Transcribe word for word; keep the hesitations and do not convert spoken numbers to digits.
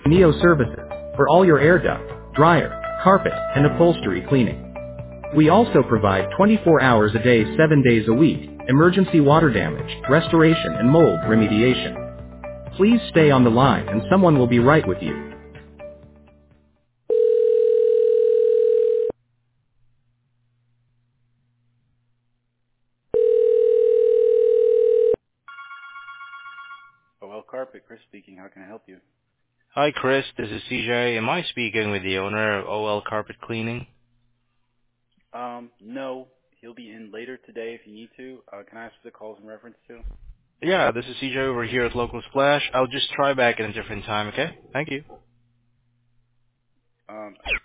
Neo Services for all your air duct, dryer, carpet, and upholstery cleaning. We also provide twenty-four hours a day, seven days a week, emergency water damage, restoration, and mold remediation. Please stay on the line and someone will be right with you. Hi, Chris. This is C J. Am I speaking with the owner of O L Carpet Cleaning? Yeah, this is C J over here at Local Splash. I'll just try back at a different time, okay? Thank you.